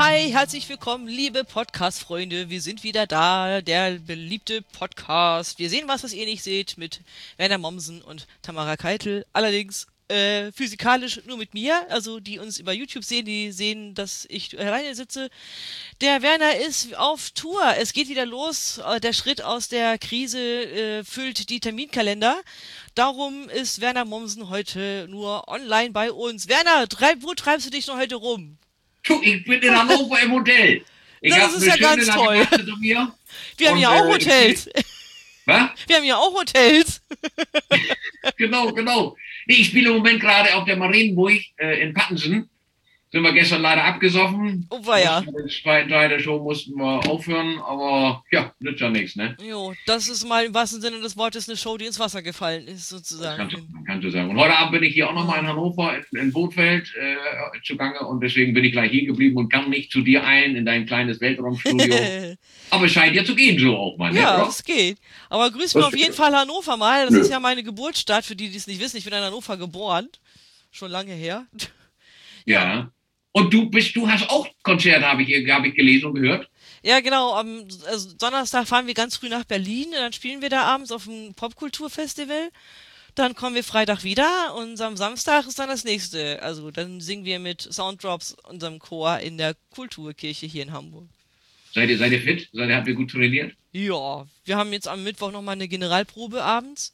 Hi, herzlich willkommen, liebe Podcast-Freunde. Wir sind wieder da, der beliebte Podcast. Wir sehen was ihr nicht seht, mit Werner Mommsen und Tamara Keitel. Allerdings physikalisch nur mit mir. Also die uns über YouTube sehen, die sehen, dass ich alleine sitze. Der Werner ist auf Tour. Es geht wieder los. Der Schritt aus der Krise füllt die Terminkalender. Darum ist Werner Mommsen heute nur online bei uns. Werner, wo treibst du dich noch heute rum? Du, ich bin in Hannover im Hotel. Ich Das habe ist eine ja schöne ganz lange toll. Nacht hinter mir. Wir haben Und, ja auch Hotels. Was? Wir haben ja auch Hotels. Genau, genau. Nee, ich spiele im Moment gerade auf der Marienburg in Pattensen. Sind wir gestern leider abgesoffen. Oh, war ja. Den zweiten Teil der Show mussten wir aufhören, aber ja, nützt ja nichts, ne? Jo, das ist mal im wahrsten Sinne des Wortes eine Show, die ins Wasser gefallen ist, Das sozusagen. kannst du sagen. Und heute Abend bin ich hier auch nochmal in Hannover, in Bothfeld zugange und deswegen bin ich gleich hier geblieben und kann nicht zu dir eilen in dein kleines Weltraumstudio. Aber es scheint ja zu gehen so auch mal, ne? Ja, es geht. Aber grüß mir auf jeden Fall Hannover mal. Das ist ja meine Geburtsstadt, für die, die es nicht wissen. Ich bin in Hannover geboren. Schon lange her. Ja. Und du hast auch Konzerte, habe ich gelesen und gehört. Ja, genau. Am Donnerstag fahren wir ganz früh nach Berlin. Und dann spielen wir da abends auf dem Popkulturfestival. Dann kommen wir Freitag wieder und am Samstag ist dann das nächste. Also dann singen wir mit Sounddrops, unserem Chor, in der Kulturkirche hier in Hamburg. Seid ihr fit? Habt ihr gut trainiert? Ja, wir haben jetzt am Mittwoch nochmal eine Generalprobe abends.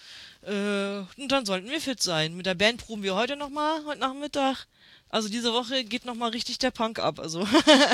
Und dann sollten wir fit sein. Mit der Band proben wir heute Nachmittag. Also diese Woche geht nochmal richtig der Punk ab. Also.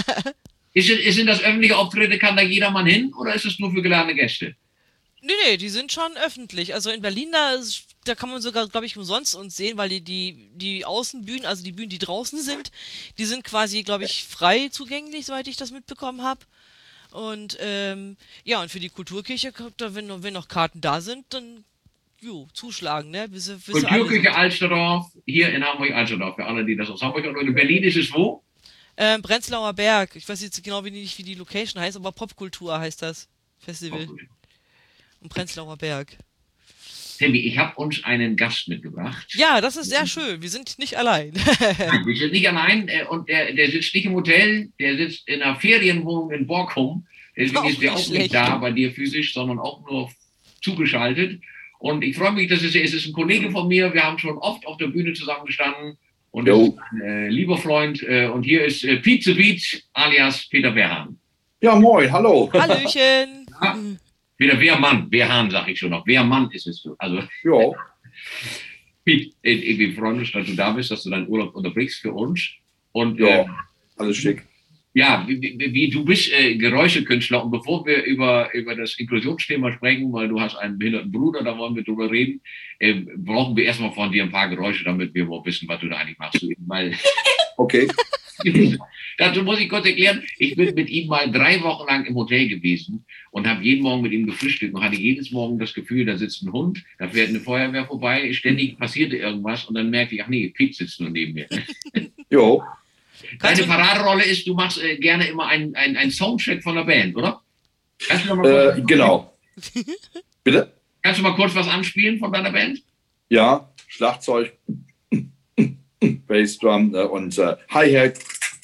Sind das öffentliche Auftritte, kann da jedermann hin oder ist es nur für geladene Gäste? Nee, die sind schon öffentlich. Also in Berlin, da kann man sogar, glaube ich, umsonst uns sehen, weil die Außenbühnen, also die Bühnen, die draußen sind, die sind quasi, glaube ich, frei zugänglich, soweit ich das mitbekommen habe. Und ja, und für die Kulturkirche, wenn noch Karten da sind, dann zuschlagen, ne? Bis Kulturkirche Alsterdorf, hier in Hamburg-Alsterdorf, für alle, die das aus Hamburg hören. Und in Berlin ist es wo? Prenzlauer Berg. Ich weiß jetzt genau nicht, wie die Location heißt, aber Popkultur heißt das Festival. Und Prenzlauer Berg. Sammy, ich habe uns einen Gast mitgebracht. Ja, das ist sehr schön. Wir sind nicht allein. Nein, wir sind nicht allein und der sitzt nicht im Hotel, der sitzt in einer Ferienwohnung in Borkum. Deswegen ist der auch nicht da bei dir physisch, sondern auch nur zugeschaltet. Und ich freue mich, dass es ist ein Kollege von mir. Wir haben schon oft auf der Bühne zusammengestanden. Und ist ein lieber Freund. Und hier ist Piet the Beat alias Peter Wehrhahn. Ja, moin, hallo. Hallöchen. Ja, Peter Wehrmann, Wehrhahn sage ich schon noch. Wehrmann ist es. Also, ja. Piet, wir freuen uns, dass du da bist, dass du deinen Urlaub unterbrichst für uns. Und ja, alles schick. Ja, du bist Geräuschekünstler und bevor wir über das Inklusionsthema sprechen, weil du hast einen behinderten Bruder, da wollen wir drüber reden, brauchen wir erstmal von dir ein paar Geräusche, damit wir überhaupt wissen, was du da eigentlich machst. Weil okay. Dazu muss ich kurz erklären, ich bin mit ihm mal 3 Wochen lang im Hotel gewesen und habe jeden Morgen mit ihm gefrühstückt und hatte jedes Morgen das Gefühl, da sitzt ein Hund, da fährt eine Feuerwehr vorbei, ständig passierte irgendwas und dann merke ich, ach nee, Piet sitzt nur neben mir. Jo. Deine Paraderolle ist, du machst gerne immer einen Soundcheck von der Band, oder? Kannst du noch mal genau. Bitte? Kannst du mal kurz was anspielen von deiner Band? Ja, Schlagzeug, Bassdrum und Hi-Hat,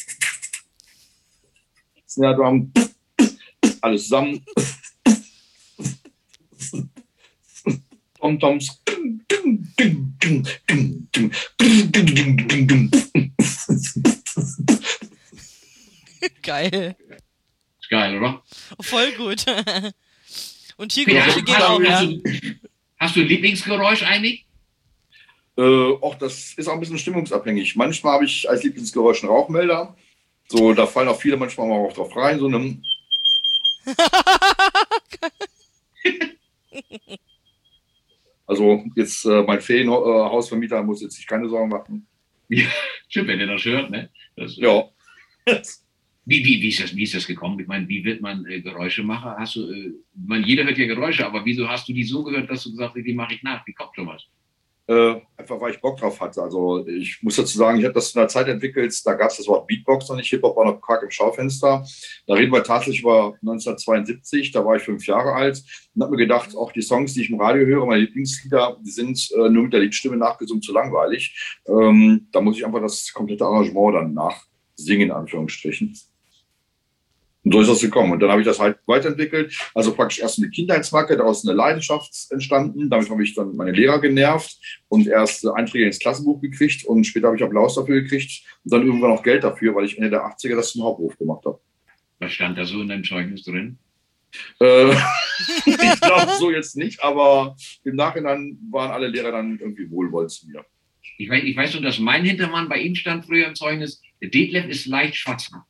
Snare Drum, alles zusammen. Tom-Toms. Geil. Ist geil, oder? Voll gut. Und Tiergeräusche gehen auch, ja. Hast du ein Lieblingsgeräusch eigentlich? Och, das ist auch ein bisschen stimmungsabhängig. Manchmal habe ich als Lieblingsgeräusch einen Rauchmelder. So, da fallen auch viele manchmal mal auch drauf rein. So eine Also jetzt mein Ferienhausvermieter muss jetzt sich keine Sorgen machen. Ja, stimmt, wenn ihr das hört, ne? Ja. Wie ist das gekommen? Ich meine, wie wird man Geräusche machen? Ich meine, jeder hört ja Geräusche, aber wieso hast du die so gehört, dass du gesagt hast, die mache ich nach? Wie kommt sowas? Einfach weil ich Bock drauf hatte. Also ich muss dazu sagen, ich habe das in der Zeit entwickelt, da gab es das Wort Beatbox noch nicht, Hip-Hop war noch Quark im Schaufenster. Da reden wir tatsächlich über 1972, da war ich 5 Jahre alt und habe mir gedacht, auch die Songs, die ich im Radio höre, meine Lieblingslieder, die sind nur mit der Liedstimme nachgesungen zu langweilig. Da muss ich einfach das komplette Arrangement dann singen, in Anführungsstrichen. Und so ist das gekommen. Und dann habe ich das halt weiterentwickelt. Also praktisch erst eine Kindheitsmarke, daraus eine Leidenschaft entstanden. Damit habe ich dann meine Lehrer genervt und erst Einträge ins Klassenbuch gekriegt. Und später habe ich Applaus dafür gekriegt und dann irgendwann auch Geld dafür, weil ich Ende der 80er das zum Hauptberuf gemacht habe. Was stand da so in deinem Zeugnis drin? Ich glaube so jetzt nicht, aber im Nachhinein waren alle Lehrer dann irgendwie wohlwollend zu mir. Ich weiß nur, dass mein Hintermann bei ihm stand früher im Zeugnis, Detlef ist leicht schwarzhaft.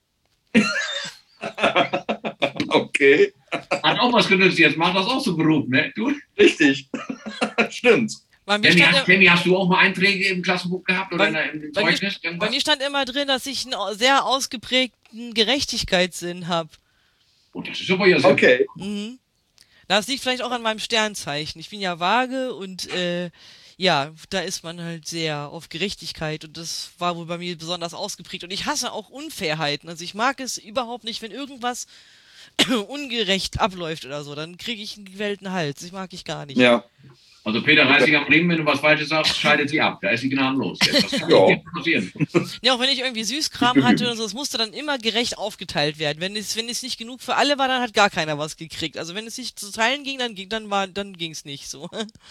Okay. Hat auch was genützt, jetzt macht das auch so Beruf, ne? Du? Richtig. Stimmt. Tammy, hast du auch mal Einträge im Klassenbuch gehabt oder im Zeugnis? Bei mir stand immer drin, dass ich einen sehr ausgeprägten Gerechtigkeitssinn habe. Oh, das ist aber ja sehr okay. Mhm. Das liegt vielleicht auch an meinem Sternzeichen. Ich bin ja vage und ja, da ist man halt sehr auf Gerechtigkeit und das war wohl bei mir besonders ausgeprägt. Und ich hasse auch Unfairheiten. Also ich mag es überhaupt nicht, wenn irgendwas ungerecht abläuft oder so. Dann kriege ich einen gewellten Hals. Das mag ich gar nicht. Ja. Also Peter reißt sich am Riemen, wenn du was Falsches sagst, scheidet sie ab. Da ist sie gnadenlos. Das kann Ja. passieren. Ja, auch wenn ich irgendwie Süßkram hatte oder so, es musste dann immer gerecht aufgeteilt werden. Wenn es nicht genug für alle war, dann hat gar keiner was gekriegt. Also wenn es nicht zu teilen ging, dann ging es nicht so.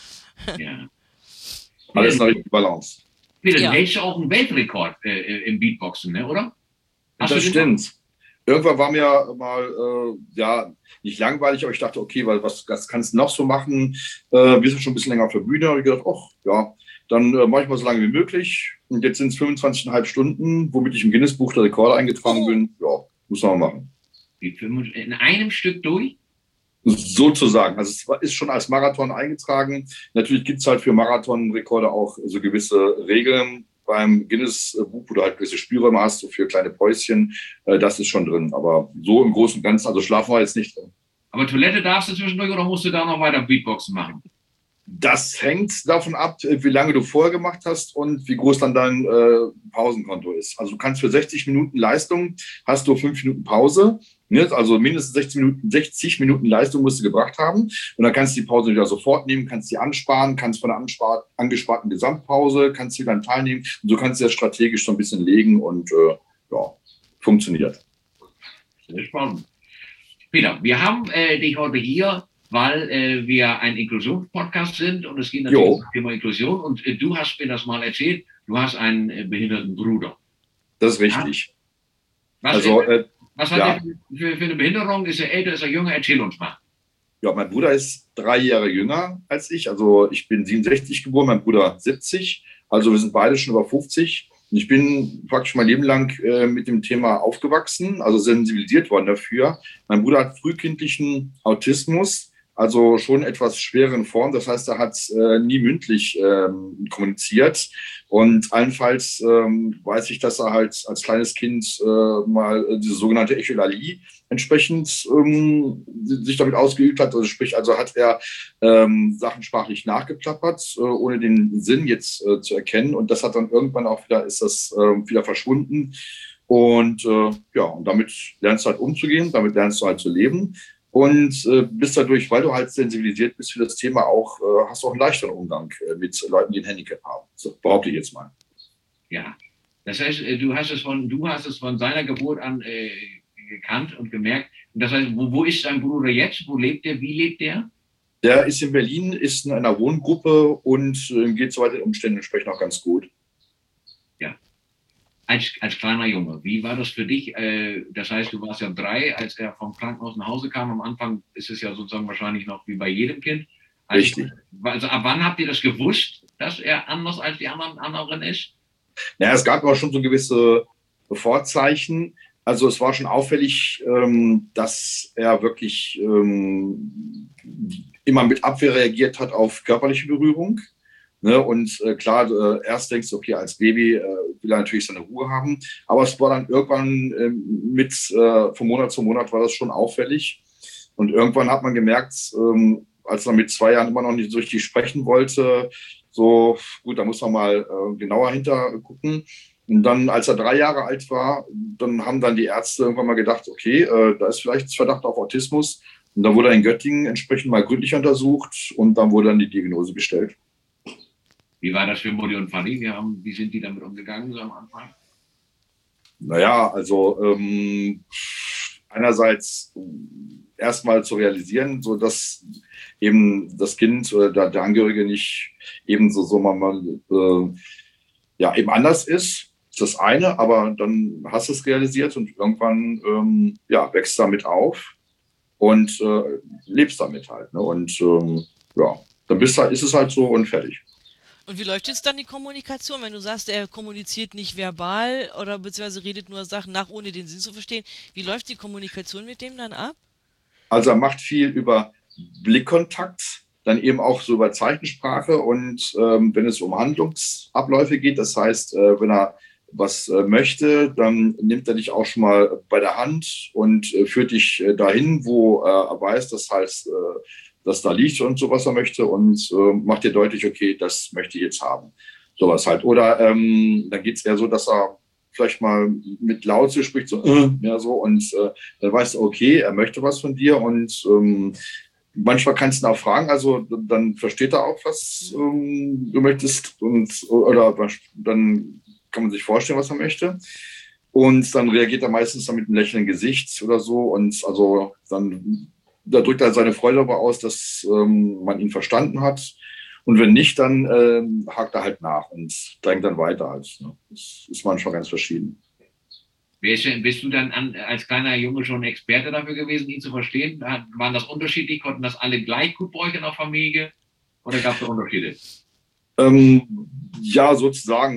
Ja. Alles nach richtiger Balance. Peter, Ja. du hältst auch einen Weltrekord im Beatboxen, ne, oder? Das stimmt. Irgendwann war mir mal, nicht langweilig, aber ich dachte, okay, weil was kannst du noch so machen? Wir sind schon ein bisschen länger auf der Bühne. Und ich gedacht, dann mache ich mal so lange wie möglich. Und jetzt sind es 25,5 Stunden, womit ich im Guinness-Buch der Rekorde eingetragen bin. Ja, muss man mal machen. In einem Stück durch? Sozusagen. Also es ist schon als Marathon eingetragen. Natürlich gibt es halt für Marathonrekorde auch so gewisse Regeln beim Guinness-Buch, wo du halt gewisse Spielräume hast, so für kleine Päuschen. Das ist schon drin. Aber so im Großen und Ganzen, also schlafen wir jetzt nicht drin. Aber Toilette darfst du zwischendurch oder musst du da noch weiter Beatboxen machen? Das hängt davon ab, wie lange du vorher gemacht hast und wie groß dann dein Pausenkonto ist. Also du kannst für 60 Minuten Leistung, hast du 5 Minuten Pause. Ne? Also mindestens 60 Minuten Leistung musst du gebracht haben. Und dann kannst du die Pause wieder sofort nehmen, kannst die ansparen, kannst von der angesparten Gesamtpause, kannst du dann teilnehmen. Und so kannst du das strategisch so ein bisschen legen und funktioniert. Sehr spannend. Peter, wir haben dich heute hier, weil wir ein Inklusionspodcast sind und es geht natürlich um das Thema Inklusion. Und du hast mir das mal erzählt, du hast einen behinderten Bruder. Das ist richtig. Ja? Was hat er für eine Behinderung? Ist er älter, ist er jünger? Erzähl uns mal. Ja, mein Bruder ist 3 Jahre jünger als ich. Also ich bin 67 geboren, mein Bruder 70. Also wir sind beide schon über 50. Und ich bin praktisch mein Leben lang mit dem Thema aufgewachsen, also sensibilisiert worden dafür. Mein Bruder hat frühkindlichen Autismus, also schon etwas schweren Form. Das heißt, er hat nie mündlich kommuniziert. Und allenfalls weiß ich, dass er halt als kleines Kind mal diese sogenannte Echolalie entsprechend sich damit ausgeübt hat. Also sprich, hat er Sachen sprachlich nachgeplappert, ohne den Sinn jetzt zu erkennen. Und das hat dann irgendwann auch wieder verschwunden. Und und damit lernst du halt umzugehen, damit lernst du halt zu leben. Und bist dadurch, weil du halt sensibilisiert bist für das Thema, auch hast du auch einen leichteren Umgang mit Leuten, die ein Handicap haben. So, behaupte ich jetzt mal. Ja, das heißt, du hast es von seiner Geburt an gekannt und gemerkt. Und das heißt, wo ist dein Bruder jetzt? Wo lebt er? Wie lebt er? Der ist in Berlin, ist in einer Wohngruppe und geht soweit den Umständen entsprechend auch ganz gut. Ja. Als kleiner Junge, wie war das für dich? Das heißt, du warst ja 3, als er vom Krankenhaus nach Hause kam. Am Anfang ist es ja sozusagen wahrscheinlich noch wie bei jedem Kind. Richtig. Also ab wann habt ihr das gewusst, dass er anders als die anderen ist? Ja, es gab auch schon so gewisse Vorzeichen. Also es war schon auffällig, dass er wirklich immer mit Abwehr reagiert hat auf körperliche Berührung. Ne? Und klar, erst denkst du, okay, als Baby will er natürlich seine Ruhe haben. Aber es war dann irgendwann von Monat zu Monat war das schon auffällig. Und irgendwann hat man gemerkt, als er mit 2 Jahren immer noch nicht so richtig sprechen wollte, so, gut, da muss man mal genauer hinter gucken. Und dann, als er 3 Jahre alt war, dann haben dann die Ärzte irgendwann mal gedacht, okay, da ist vielleicht Verdacht auf Autismus. Und dann wurde er in Göttingen entsprechend mal gründlich untersucht und dann wurde dann die Diagnose gestellt. Wie war das für Mutti und Vati? Wie sind die damit umgegangen so am Anfang? Naja, also einerseits erstmal zu realisieren, so dass eben das Kind oder der Angehörige nicht eben so mal ja eben anders ist das eine, aber dann hast du es realisiert und irgendwann ja, wächst damit auf und lebst damit halt. Ne? Und ja, dann ist es halt so und fertig. Und wie läuft jetzt dann die Kommunikation, wenn du sagst, er kommuniziert nicht verbal oder beziehungsweise redet nur Sachen nach, ohne den Sinn zu verstehen? Wie läuft die Kommunikation mit dem dann ab? Also er macht viel über Blickkontakt, dann eben auch so über Zeichensprache und wenn es um Handlungsabläufe geht, das heißt, wenn er was möchte, dann nimmt er dich auch schon mal bei der Hand und führt dich dahin, wo er weiß, dass halt das da liegt und so, was er möchte und macht dir deutlich, okay, das möchte ich jetzt haben. Sowas halt. Oder dann geht es eher so, dass er vielleicht mal mit Laute spricht, so, ja, so, und dann weißt du, okay, er möchte was von dir und manchmal kannst du ihn auch fragen, also dann versteht er auch, was du möchtest und oder dann kann man sich vorstellen, was er möchte. Und dann reagiert er meistens dann mit einem lächelnden Gesicht oder so und also dann da drückt er seine Freude darüber aus, dass man ihn verstanden hat. Und wenn nicht, dann hakt er halt nach und drängt dann weiter. Halt, ne? Das ist manchmal ganz verschieden. Bist du dann als kleiner Junge schon Experte dafür gewesen, ihn zu verstehen? Waren das unterschiedlich? Konnten das alle gleich gut bei euch in der Familie? Oder gab es da Unterschiede? Ja, sozusagen.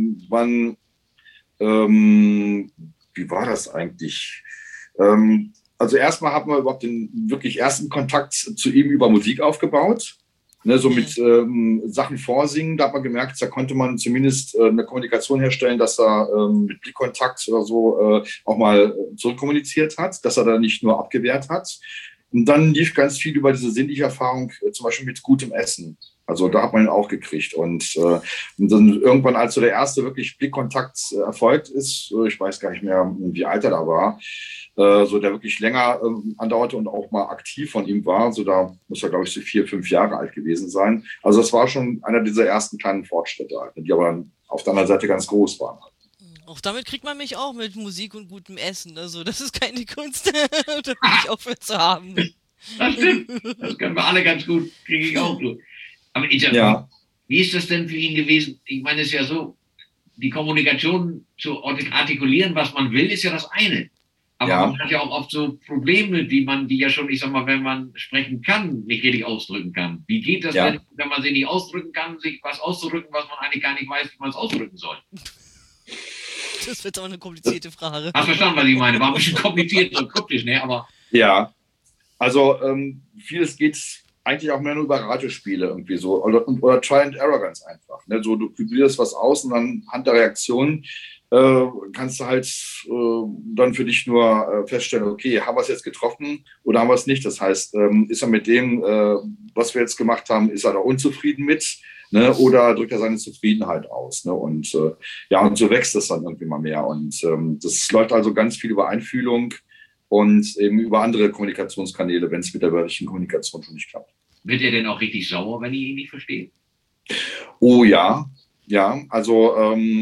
Wie war das eigentlich? Also erstmal haben wir überhaupt den wirklich ersten Kontakt zu ihm über Musik aufgebaut. Ne, so mit Sachen vorsingen, da hat man gemerkt, da konnte man zumindest eine Kommunikation herstellen, dass er mit Blickkontakt oder so auch mal zurückkommuniziert hat, dass er da nicht nur abgewehrt hat. Und dann lief ganz viel über diese sinnliche Erfahrung, zum Beispiel mit gutem Essen. Also da hat man ihn auch gekriegt. Und dann irgendwann, als so der erste wirklich Blickkontakt erfolgt ist, ich weiß gar nicht mehr, wie alt er da war, so der wirklich länger andauerte und auch mal aktiv von ihm war. So da muss er, glaube ich, so 4, 5 Jahre alt gewesen sein. Also das war schon einer dieser ersten kleinen Fortschritte, die aber auf der anderen Seite ganz groß waren. Auch damit kriegt man mich auch mit Musik und gutem Essen. Also das ist keine Kunst, da bin ich auch für zu haben. Das stimmt. Das können wir alle ganz gut. Kriege ich auch so. Aber Ja. Wie ist das denn für ihn gewesen? Ich meine, es ist ja so, die Kommunikation zu artikulieren, was man will, ist ja das eine. Aber Ja. man hat ja auch oft so Probleme, die ja schon, ich sag mal, wenn man sprechen kann, nicht richtig ausdrücken kann. Wie geht das denn, wenn man sie nicht ausdrücken kann, sich was auszudrücken, was man eigentlich gar nicht weiß, wie man es ausdrücken soll? Das wird auch eine komplizierte Frage. Hast verstanden, was ich meine? War ein bisschen kompliziert und kryptisch, ne? Aber ja, also vieles geht eigentlich auch mehr nur über Ratespiele irgendwie so oder Try and Error ganz einfach. Ne? So, du probierst was aus und dann anhand der Reaktion kannst du halt dann für dich nur feststellen, okay, haben wir es jetzt getroffen oder haben wir es nicht? Das heißt, ist er mit dem, was wir jetzt gemacht haben, ist er da unzufrieden mit? Ne? Oder drückt er seine Zufriedenheit aus? Ne? Und ja, und so wächst das dann irgendwie mal mehr. Und das läuft also ganz viel über Einfühlung und eben über andere Kommunikationskanäle, wenn es mit der wörtlichen Kommunikation schon nicht klappt. Wird er denn auch richtig sauer, wenn ihr ihn nicht versteht? Oh ja, ja, also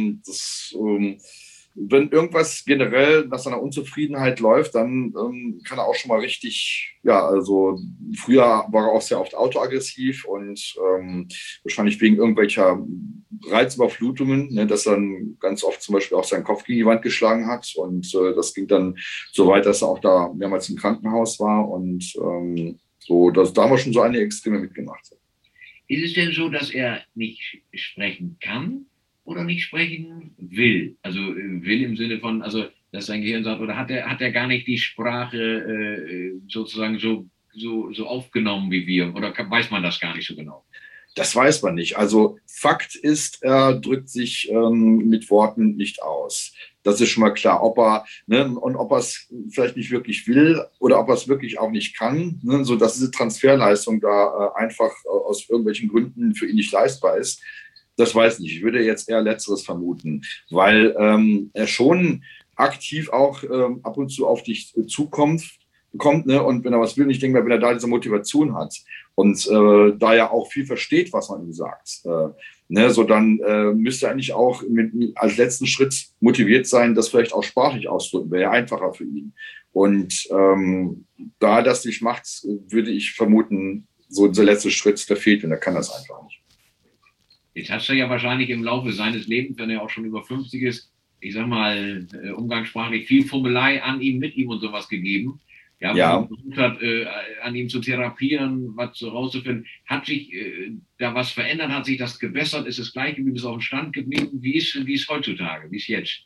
wenn irgendwas generell nach seiner Unzufriedenheit läuft, dann kann er auch schon mal richtig, ja, also früher war er auch sehr oft autoaggressiv und wahrscheinlich wegen irgendwelcher Reizüberflutungen, ne, dass er dann ganz oft zum Beispiel auch seinen Kopf gegen die Wand geschlagen hat und das ging dann so weit, dass er auch da mehrmals im Krankenhaus war und so, da haben wir schon so einige Extreme mitgemacht. Ist es denn so, dass er nicht sprechen kann oder nicht sprechen will? Also will im Sinne von, also dass sein Gehirn sagt, oder hat er gar nicht die Sprache sozusagen so aufgenommen wie wir? Oder weiß man das gar nicht so genau? Das weiß man nicht. Also Fakt ist, er drückt sich mit Worten nicht aus. Das ist schon mal klar. Ob er es vielleicht nicht wirklich will oder ob er es wirklich auch nicht kann, ne, so dass diese Transferleistung da einfach aus irgendwelchen Gründen für ihn nicht leistbar ist, das weiß ich nicht. Ich würde jetzt eher Letzteres vermuten, weil er schon aktiv auch ab und zu auf dich zukommt, ne, und wenn er was will, ich denke mal, wenn er da diese Motivation hat und da er auch viel versteht, was man ihm sagt, Ne, so dann müsste eigentlich auch als letzten Schritt motiviert sein, das vielleicht auch sprachlich ausdrücken, wäre ja einfacher für ihn. Und da er das nicht macht, würde ich vermuten, so der letzte Schritt, der fehlt und er kann das einfach nicht. Jetzt hast du ja wahrscheinlich im Laufe seines Lebens, wenn er auch schon über 50 ist, ich sag mal, umgangssprachlich viel Fummelei an ihm, mit ihm und sowas gegeben. Ja, wo man versucht hat, an ihm zu therapieren, was so rauszufinden. Hat sich da was verändert? Hat sich das gebessert? Ist es gleich geblieben? Ist es auf dem Stand geblieben? Wie ist heutzutage? Wie ist jetzt?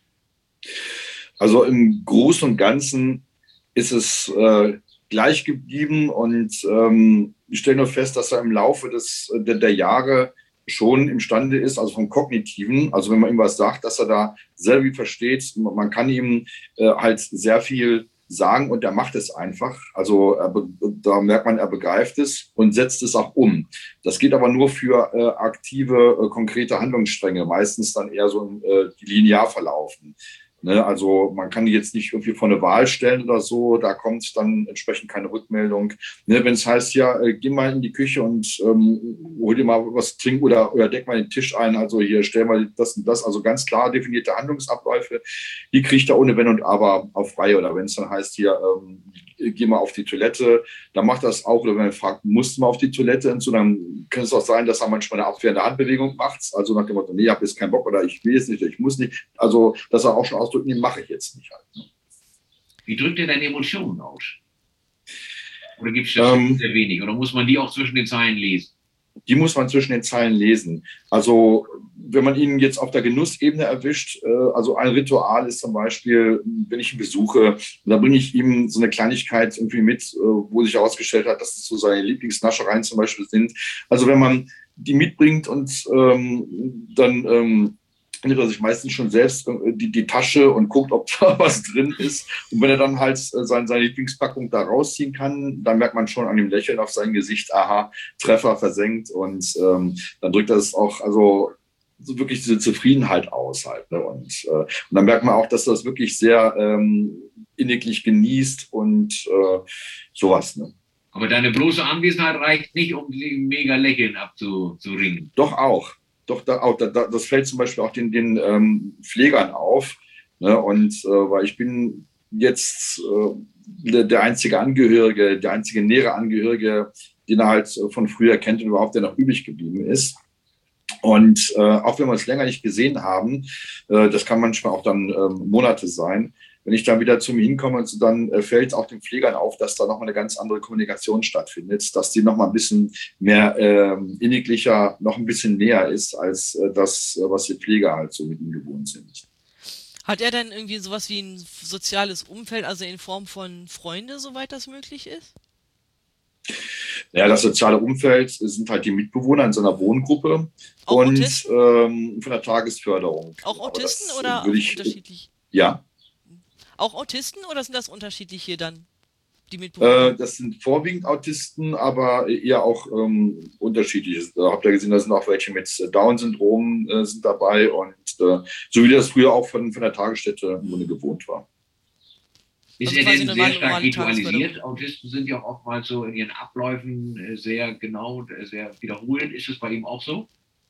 Also im Großen und Ganzen ist es gleich geblieben und ich stelle nur fest, dass er im Laufe der Jahre schon imstande ist, also vom Kognitiven, also wenn man ihm was sagt, dass er da sehr viel versteht. Man kann ihm halt sehr viel sagen und er macht es einfach. Also da merkt man, er begreift es und setzt es auch um. Das geht aber nur für aktive, konkrete Handlungsstränge, meistens dann eher so die linear verlaufen. Ne, also man kann die jetzt nicht irgendwie vor eine Wahl stellen oder so, da kommt dann entsprechend keine Rückmeldung. Ne, wenn es heißt, ja, geh mal in die Küche und hol dir mal was trinken oder deck mal den Tisch ein, also hier stell mal das und das, also ganz klar definierte Handlungsabläufe, die kriegt er ohne Wenn und Aber auf Reihe. Oder wenn es dann heißt, hier, geh mal auf die Toilette, dann macht das auch. Oder wenn er fragt, musst du mal auf die Toilette und so, dann kann es auch sein, dass er manchmal eine abwehrende Handbewegung macht, also nach dem Motto, nee, ich habe jetzt keinen Bock oder ich will jetzt nicht, ich muss nicht, also dass er auch schon ausdrückt, nee, mache ich jetzt nicht halt. Ne? Wie drückt er deine Emotionen aus? Oder gibt es das sehr wenig? Oder muss man die auch zwischen den Zeilen lesen? Die muss man zwischen den Zeilen lesen. Also wenn man ihn jetzt auf der Genussebene erwischt, also ein Ritual ist zum Beispiel, wenn ich ihn besuche, da bringe ich ihm so eine Kleinigkeit irgendwie mit, wo sich herausgestellt hat, dass es so seine Lieblingsnaschereien zum Beispiel sind. Also wenn man die mitbringt und dann nimmt er sich meistens schon selbst die Tasche und guckt, ob da was drin ist. Und wenn er dann halt seine Lieblingspackung da rausziehen kann, dann merkt man schon an dem Lächeln auf sein Gesicht, aha, Treffer versenkt. Und dann drückt das auch also so wirklich diese Zufriedenheit aus halt. Ne? Und dann merkt man auch, dass er das wirklich sehr inniglich genießt und sowas. Ne? Aber deine bloße Anwesenheit reicht nicht, um die mega Lächeln abzuringen. Doch auch. Doch, das fällt zum Beispiel auch den Pflegern auf. Ne? Und weil ich bin jetzt der einzige Angehörige, der einzige nähere Angehörige, den er halt von früher kennt und überhaupt der noch übrig geblieben ist. Und auch wenn wir uns länger nicht gesehen haben, das kann manchmal auch dann Monate sein, wenn ich dann wieder zu mir hinkomme, dann fällt es auch den Pflegern auf, dass da nochmal eine ganz andere Kommunikation stattfindet, dass die nochmal ein bisschen mehr inniglicher, noch ein bisschen näher ist, als das, was die Pfleger halt so mit ihm gewohnt sind. Hat er dann irgendwie sowas wie ein soziales Umfeld, also in Form von Freunde, soweit das möglich ist? Ja, das soziale Umfeld sind halt die Mitbewohner in so einer Wohngruppe auch und Autisten? Von der Tagesförderung. Auch Autisten oder unterschiedlich? Ja. Auch Autisten oder sind das unterschiedliche dann, die Mitbewohner? Das sind vorwiegend Autisten, aber eher auch unterschiedliche. Da habt ihr gesehen, da sind auch welche mit Down-Syndrom sind dabei und so wie das früher auch von der Tagesstätte im Grunde gewohnt war. Ist er denn sehr stark ritualisiert? Autisten sind ja auch oftmals so in ihren Abläufen sehr genau, sehr wiederholend. Ist es bei ihm auch so?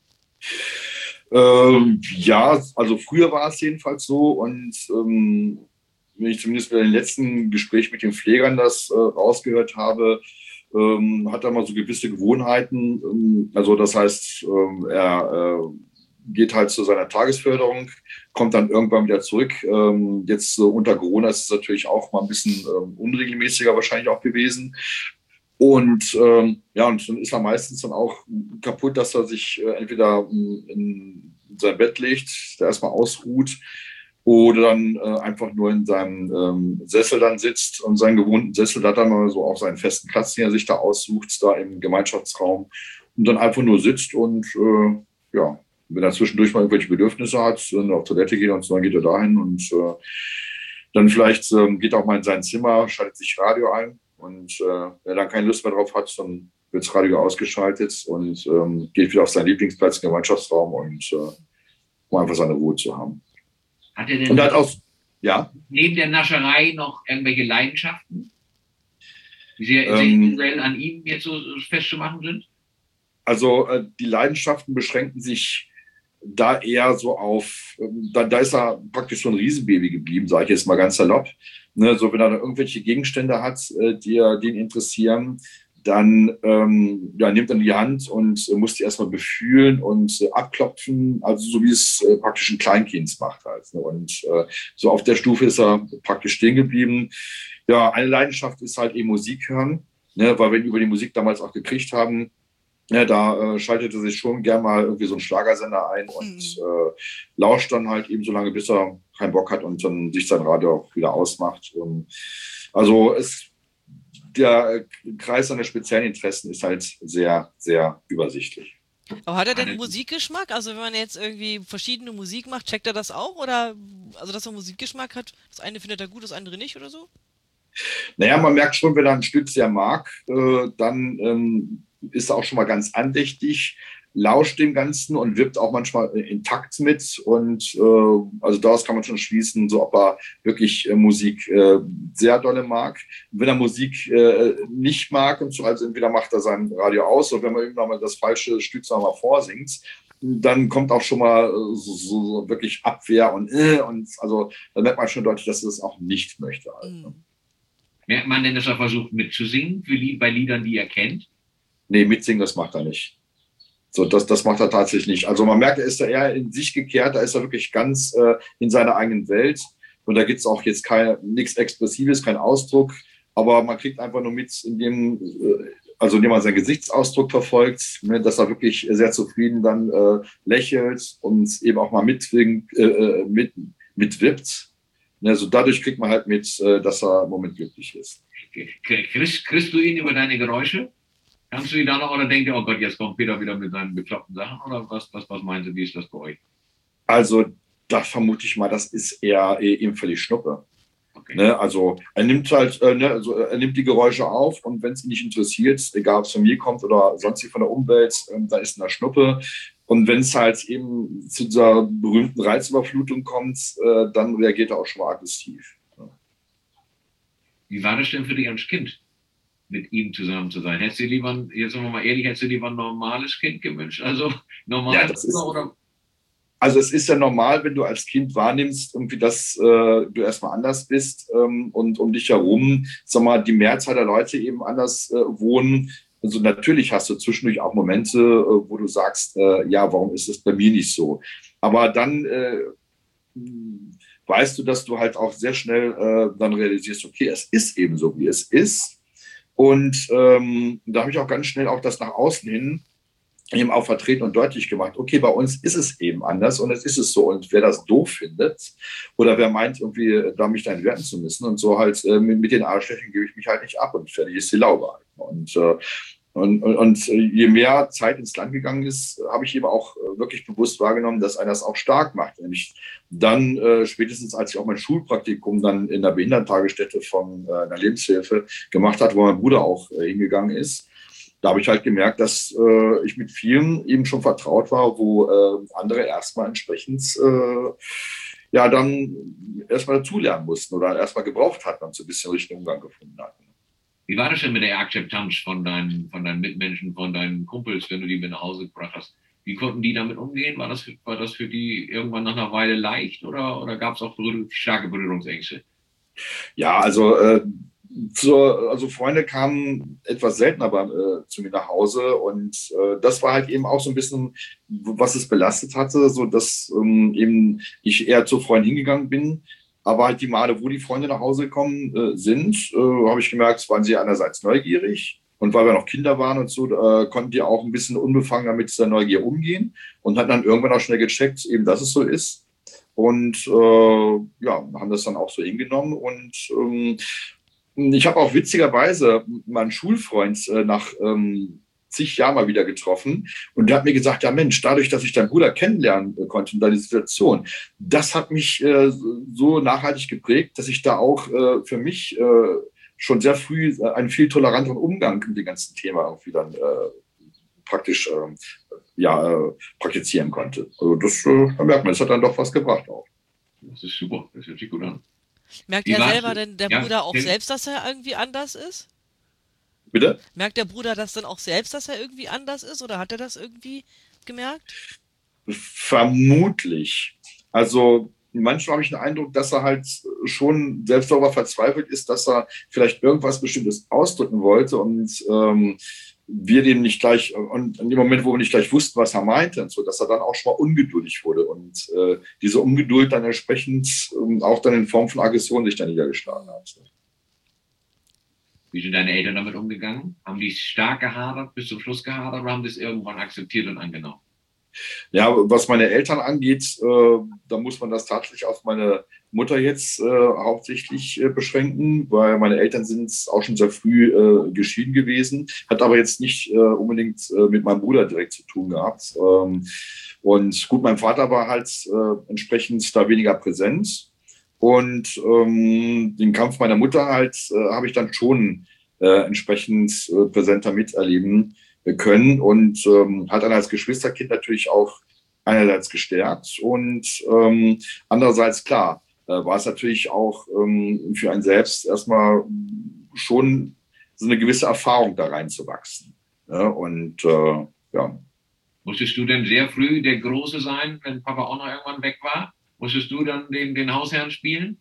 Ja, also früher war es jedenfalls so und wenn ich zumindest bei dem letzten Gespräch mit den Pflegern das rausgehört habe, hat er mal so gewisse Gewohnheiten. Also das heißt, er geht halt zu seiner Tagesförderung, kommt dann irgendwann wieder zurück. Jetzt unter Corona ist es natürlich auch mal ein bisschen unregelmäßiger wahrscheinlich auch gewesen. Und ja, und dann ist er meistens dann auch kaputt, dass er sich entweder in sein Bett legt, da erstmal ausruht, oder dann einfach nur in seinem Sessel dann sitzt und seinen gewohnten Sessel, da hat er mal so auch seinen festen Platz, den er sich da aussucht, da im Gemeinschaftsraum und dann einfach nur sitzt und ja, wenn er zwischendurch mal irgendwelche Bedürfnisse hat und auf Toilette geht und so, dann geht er dahin und dann vielleicht geht er auch mal in sein Zimmer, schaltet sich Radio ein und wenn er dann keine Lust mehr drauf hat, dann wird das Radio ausgeschaltet und geht wieder auf seinen Lieblingsplatz im Gemeinschaftsraum und um einfach seine Ruhe zu haben. Hat er denn und hat auch, ja? neben der Nascherei noch irgendwelche Leidenschaften, die sehr individuell an ihm jetzt so festzumachen sind? Also die Leidenschaften beschränken sich da eher so auf, da ist er praktisch so ein Riesenbaby geblieben, sage ich jetzt mal ganz salopp. Ne, so wenn er irgendwelche Gegenstände hat, die ihn interessieren, dann ja, nimmt er die Hand und muss die erstmal befühlen und abklopfen, also so wie es praktisch ein Kleinkind macht halt. Ne? Und so auf der Stufe ist er praktisch stehen geblieben. Ja, eine Leidenschaft ist halt eben Musik hören, ne? Weil wir ihn über die Musik damals auch gekriegt haben. Ja, da schaltete sich schon gern mal irgendwie so ein Schlagersender ein und lauscht dann halt eben so lange, bis er keinen Bock hat und dann sich sein Radio auch wieder ausmacht. Also der Kreis seiner speziellen Interessen ist halt sehr, sehr übersichtlich. Aber hat er denn Musikgeschmack? Also wenn man jetzt irgendwie verschiedene Musik macht, checkt er das auch? Oder, also dass er Musikgeschmack hat, das eine findet er gut, das andere nicht oder so? Naja, man merkt schon, wenn er ein Stück sehr mag, dann ist er auch schon mal ganz andächtig, lauscht dem Ganzen und wirbt auch manchmal in Takt mit. Und also daraus kann man schon schließen, so ob er wirklich Musik sehr dolle mag. Wenn er Musik nicht mag, und so, also entweder macht er sein Radio aus, oder wenn man irgendwann mal das falsche Stück sagen wir mal vorsingt, dann kommt auch schon mal so wirklich Abwehr und also da merkt man schon deutlich, dass er das auch nicht möchte. Halt, ne? Merkt man denn, dass er versucht mitzusingen bei Liedern, die er kennt? Nee, mitsingen, das macht er nicht. So, das macht er tatsächlich nicht. Also man merkt, er ist da eher in sich gekehrt, da ist er wirklich ganz in seiner eigenen Welt. Und da gibt es auch jetzt nichts Expressives, kein Ausdruck, aber man kriegt einfach nur mit, indem man seinen Gesichtsausdruck verfolgt, ne, dass er wirklich sehr zufrieden dann lächelt und eben auch mal mitwippt. Also dadurch kriegt man halt mit, dass er im Moment glücklich ist. Kriegst du ihn über deine Geräusche? Kannst du ihn da noch, oder denkt ihr, oh Gott, jetzt kommt Peter wieder mit seinen bekloppten Sachen? Oder was meinen Sie, wie ist das bei euch? Also da vermute ich mal, das ist eher ihm völlig Schnuppe. Okay. Ne, also er nimmt halt, er nimmt die Geräusche auf und wenn es ihn nicht interessiert, egal ob es von mir kommt oder sonst von der Umwelt, da ist eine Schnuppe. Und wenn es halt eben zu dieser berühmten Reizüberflutung kommt, dann reagiert er auch schon mal aggressiv. Ja. Wie war das denn für dich als Kind, mit ihm zusammen zu sein? Hättest du lieber, jetzt sagen wir mal ehrlich, hättest du lieber ein normales Kind gewünscht? Also normal ja, oder? Also es ist ja normal, wenn du als Kind wahrnimmst, irgendwie, dass du erstmal anders bist und um dich herum, sag mal, die Mehrzahl der Leute eben anders wohnen. Also natürlich hast du zwischendurch auch Momente, wo du sagst, ja, warum ist es bei mir nicht so? Aber dann weißt du, dass du halt auch sehr schnell dann realisierst, okay, es ist eben so, wie es ist. Und da habe ich auch ganz schnell auch das nach außen hin eben auch vertreten und deutlich gemacht, okay, bei uns ist es eben anders und es ist es so. Und wer das doof findet oder wer meint, irgendwie da mich dann werten zu müssen und so halt mit den Arschlöchern gebe ich mich halt nicht ab und fertig ist die Laube halt. Und je mehr Zeit ins Land gegangen ist, habe ich eben auch wirklich bewusst wahrgenommen, dass einer das auch stark macht. Nämlich dann spätestens, als ich auch mein Schulpraktikum dann in der Behindertentagesstätte von einer Lebenshilfe gemacht habe, wo mein Bruder auch hingegangen ist, da habe ich halt gemerkt, dass ich mit vielen eben schon vertraut war, wo andere erstmal entsprechend ja dann erstmal dazulernen mussten oder erstmal gebraucht hatten und so ein bisschen richtigen Umgang gefunden hatten. Wie war das denn mit der Akzeptanz von deinen Mitmenschen, von deinen Kumpels, wenn du die mit nach Hause gebracht hast? Wie konnten die damit umgehen? War das für die irgendwann nach einer Weile leicht oder gab es auch starke Berührungsängste? Ja, also Freunde kamen etwas seltener zu mir nach Hause und das war halt eben auch so ein bisschen, was es belastet hatte, so dass eben ich eher zu Freunden hingegangen bin. Aber halt die Male, wo die Freunde nach Hause gekommen habe ich gemerkt, waren sie einerseits neugierig und weil wir noch Kinder waren und so, konnten die auch ein bisschen unbefangener mit dieser Neugier umgehen und hatten dann irgendwann auch schnell gecheckt, eben, dass es so ist. Und ja, haben das dann auch so hingenommen und ich habe auch witzigerweise meinen Schulfreund nach zig Jahren mal wieder getroffen und der hat mir gesagt, ja Mensch, dadurch, dass ich deinen Bruder kennenlernen konnte in deiner Situation, das hat mich so nachhaltig geprägt, dass ich da auch für mich schon sehr früh einen viel toleranteren Umgang mit dem ganzen Thema irgendwie dann praktisch praktizieren konnte. Also das da merkt man, das hat dann doch was gebracht auch. Das ist super, das hört sich gut an. Merkt er selber denn, der Bruder auch selbst, dass er irgendwie anders ist? Bitte? Merkt der Bruder das dann auch selbst, dass er irgendwie anders ist? Oder hat er das irgendwie gemerkt? Vermutlich. Also manchmal habe ich den Eindruck, dass er halt schon selbst darüber verzweifelt ist, dass er vielleicht irgendwas Bestimmtes ausdrücken wollte und wir dem nicht gleich, und in dem Moment, wo wir nicht gleich wussten, was er meinte, und so, dass er dann auch schon mal ungeduldig wurde und diese Ungeduld dann entsprechend auch dann in Form von Aggression sich dann niedergeschlagen hat. Wie sind deine Eltern damit umgegangen? Haben die stark gehadert, bis zum Schluss gehadert oder haben das irgendwann akzeptiert und angenommen? Ja, was meine Eltern angeht, da muss man das tatsächlich auf meine Mutter jetzt hauptsächlich beschränken, weil meine Eltern sind auch schon sehr früh geschieden gewesen, hat aber jetzt nicht unbedingt mit meinem Bruder direkt zu tun gehabt. Und gut, mein Vater war halt entsprechend da weniger präsent. Und den Kampf meiner Mutter halt habe ich dann schon entsprechend präsenter miterleben können und hat dann als Geschwisterkind natürlich auch einerseits gestärkt und andererseits, klar, war es natürlich auch für einen selbst erstmal schon so eine gewisse Erfahrung da reinzuwachsen. Ja, und ja. Musstest du denn sehr früh der Große sein, wenn Papa auch noch irgendwann weg war? Musstest du dann den Hausherrn spielen?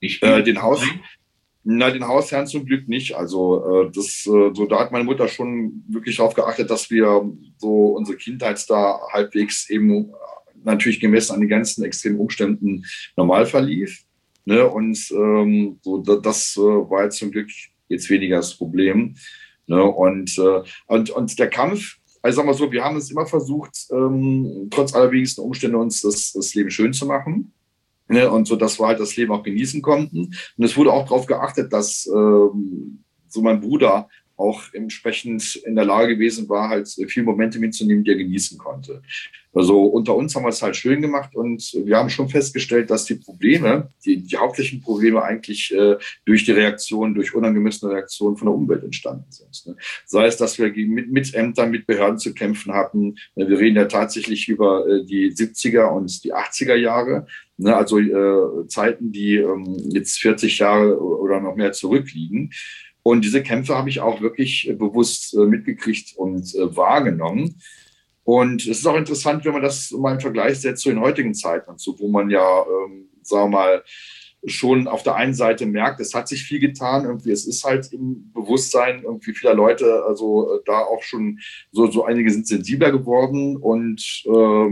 Den Hausherrn zum Glück nicht. Also da hat meine Mutter schon wirklich darauf geachtet, dass wir so unsere Kindheit da halbwegs eben natürlich gemessen an den ganzen extremen Umständen normal verlief. Ne? Und das war jetzt zum Glück jetzt weniger das Problem. Ne? Und der Kampf, also sagen wir so, wir haben es immer versucht, trotz aller widrigsten Umstände uns das Leben schön zu machen. Ne, und so, dass wir halt das Leben auch genießen konnten. Und es wurde auch darauf geachtet, dass so mein Bruder auch entsprechend in der Lage gewesen war, halt viele Momente mitzunehmen, die er genießen konnte. Also unter uns haben wir es halt schön gemacht und wir haben schon festgestellt, dass die Probleme, die hauptsächlichen Probleme eigentlich durch die Reaktion, durch unangemessene Reaktionen von der Umwelt entstanden sind. Ne? Sei es, dass wir mit Ämtern, mit Behörden zu kämpfen hatten. Wir reden ja tatsächlich über die 70er und die 80er Jahre. Ne? Also Zeiten, die jetzt 40 Jahre oder noch mehr zurückliegen. Und diese Kämpfe habe ich auch wirklich bewusst mitgekriegt und wahrgenommen. Und es ist auch interessant, wenn man das mal im Vergleich setzt zu den heutigen Zeiten, so, wo man ja, sagen wir mal, schon auf der einen Seite merkt, es hat sich viel getan, irgendwie, es ist halt im Bewusstsein irgendwie vieler Leute, also da auch schon so einige sind sensibler geworden und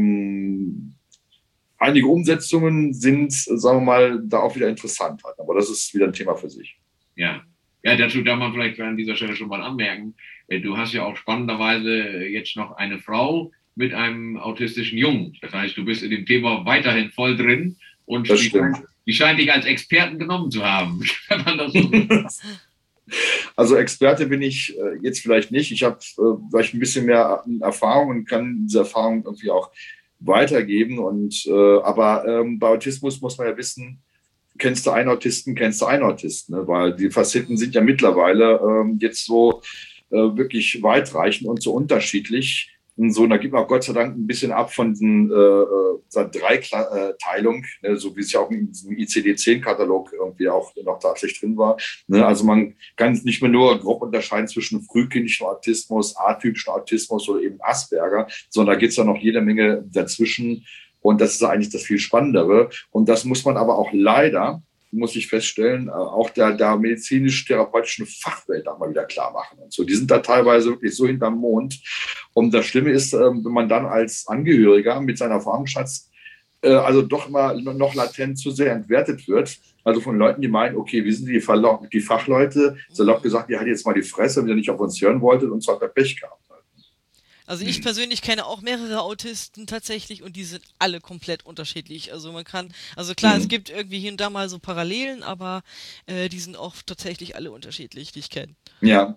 einige Umsetzungen sind, sagen wir mal, da auch wieder interessant. Aber das ist wieder ein Thema für sich. Ja. Ja, dazu darf man vielleicht an dieser Stelle schon mal anmerken. Du hast ja auch spannenderweise jetzt noch eine Frau mit einem autistischen Jungen. Das heißt, du bist in dem Thema weiterhin voll drin und die scheint dich als Experten genommen zu haben. Kann man das so Also Experte bin ich jetzt vielleicht nicht. Ich habe vielleicht ein bisschen mehr Erfahrung und kann diese Erfahrung irgendwie auch weitergeben. Aber bei Autismus muss man ja wissen, kennst du einen Autisten, kennst du einen Autisten, ne? Weil die Facetten sind ja mittlerweile jetzt so wirklich weitreichend und so unterschiedlich. Und so, da gibt man auch Gott sei Dank ein bisschen ab von dieser Dreiteilung, ne? So wie es ja auch in diesem ICD-10-Katalog irgendwie auch noch tatsächlich drin war. Ne? Also man kann nicht mehr nur grob unterscheiden zwischen frühkindlichem Autismus, atypischem Autismus oder eben Asperger, sondern da gibt es ja noch jede Menge dazwischen. Und das ist eigentlich das viel Spannendere. Und das muss man aber auch leider, muss ich feststellen, auch der medizinisch-therapeutischen Fachwelt auch mal wieder klar machen. Und so, die sind da teilweise wirklich so hinterm Mond. Und das Schlimme ist, wenn man dann als Angehöriger mit seiner Erfahrungsschatz also doch immer noch latent zu sehr entwertet wird. Also von Leuten, die meinen, okay, wir sind die Fachleute, salopp gesagt, ihr hattet jetzt mal die Fresse, wenn ihr nicht auf uns hören wolltet, und so hat er Pech gehabt. Also ich persönlich kenne auch mehrere Autisten tatsächlich und die sind alle komplett unterschiedlich. Also also klar, es gibt irgendwie hier und da mal so Parallelen, aber die sind auch tatsächlich alle unterschiedlich, die ich kenne. Ja.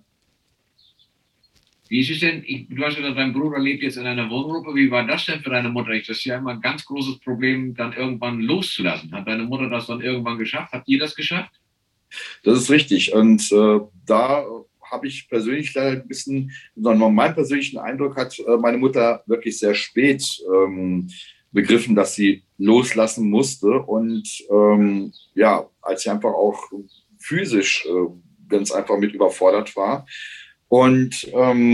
Wie ist es denn, du hast gesagt, dein Bruder lebt jetzt in einer Wohngruppe, wie war das denn für deine Mutter? Das ist ja immer ein ganz großes Problem, dann irgendwann loszulassen. Hat deine Mutter das dann irgendwann geschafft? Habt ihr das geschafft? Das ist richtig. Und da habe ich persönlich leider ein bisschen, meinen persönlichen Eindruck hat meine Mutter wirklich sehr spät begriffen, dass sie loslassen musste und als sie einfach auch physisch ganz einfach mit überfordert war. Und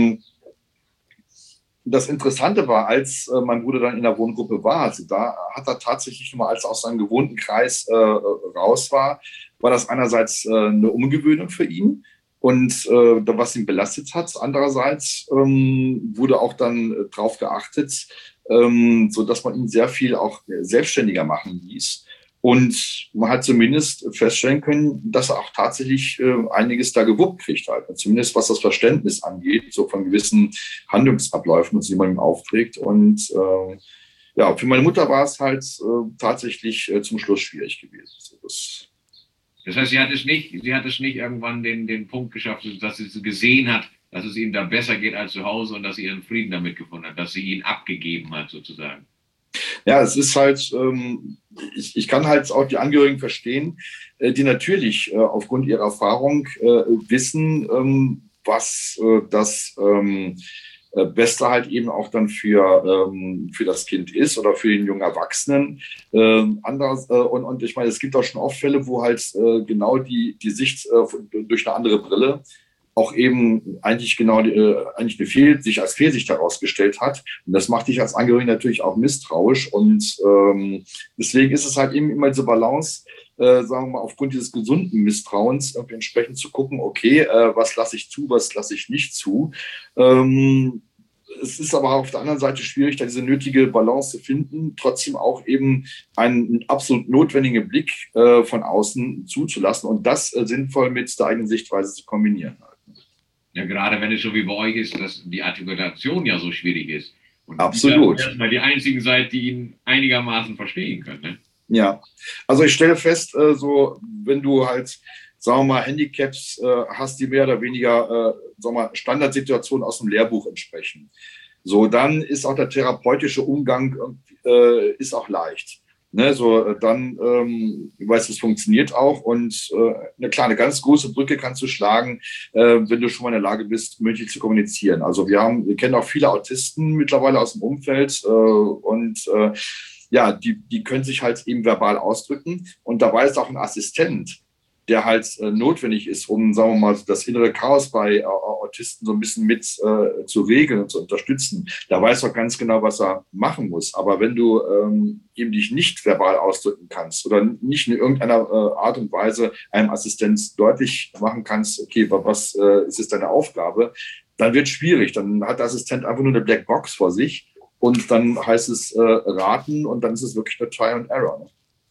das Interessante war, als mein Bruder dann in der Wohngruppe war, also da hat er tatsächlich nur mal, als er aus seinem gewohnten Kreis raus war das einerseits eine Umgewöhnung für ihn und was ihn belastet hat. Andererseits wurde auch dann drauf geachtet, so dass man ihn sehr viel auch selbstständiger machen ließ. Und man hat zumindest feststellen können, dass er auch tatsächlich einiges da gewuppt kriegt, halt. Zumindest was das Verständnis angeht, so von gewissen Handlungsabläufen, die man ihm aufträgt. Und ja, für meine Mutter war es halt tatsächlich zum Schluss schwierig gewesen. Das heißt, sie hat es nicht irgendwann den Punkt geschafft, dass sie gesehen hat, dass es ihm da besser geht als zu Hause und dass sie ihren Frieden damit gefunden hat, dass sie ihn abgegeben hat, sozusagen. Ja, es ist halt, ich kann halt auch die Angehörigen verstehen, die natürlich aufgrund ihrer Erfahrung wissen, was das Beste halt eben auch dann für das Kind ist oder für den jungen Erwachsenen. Und ich meine, es gibt auch schon oft Fälle, wo halt genau die Sicht durch eine andere Brille auch eben eigentlich genau sich als Fehlsicht herausgestellt hat. Und das macht dich als Angehöriger natürlich auch misstrauisch. Und deswegen ist es halt eben immer diese Balance, sagen wir mal, aufgrund dieses gesunden Misstrauens irgendwie entsprechend zu gucken, okay, was lasse ich zu, was lasse ich nicht zu. Es ist aber auf der anderen Seite schwierig, da diese nötige Balance zu finden, trotzdem auch eben einen absolut notwendigen Blick von außen zuzulassen und das sinnvoll mit der eigenen Sichtweise zu kombinieren. Ja, gerade wenn es so wie bei euch ist, dass die Artikulation ja so schwierig ist. Und absolut. Erstmal die einzigen seid, die ihn einigermaßen verstehen können. Ne? Ja, also ich stelle fest, so wenn du halt, sagen wir mal, Handicaps hast, die mehr oder weniger, sagen wir mal, Standardsituationen aus dem Lehrbuch entsprechen. So, dann ist auch der therapeutische Umgang ist auch leicht. Ne, so, dann, du weißt, es funktioniert auch und eine ganz große Brücke kannst du schlagen, wenn du schon mal in der Lage bist, mündlich zu kommunizieren. Also wir kennen auch viele Autisten mittlerweile aus dem Umfeld ja, die können sich halt eben verbal ausdrücken und dabei ist auch ein Assistent, der halt notwendig ist, um, sagen wir mal, das innere Chaos bei Autisten so ein bisschen mit zu regeln und zu unterstützen. Da weiß er ganz genau, was er machen muss. Aber wenn du eben dich nicht verbal ausdrücken kannst oder nicht in irgendeiner Art und Weise einem Assistenz deutlich machen kannst, okay, was ist jetzt deine Aufgabe, dann wird es schwierig. Dann hat der Assistent einfach nur eine Blackbox vor sich und dann heißt es raten und dann ist es wirklich eine Try and Error. Ne?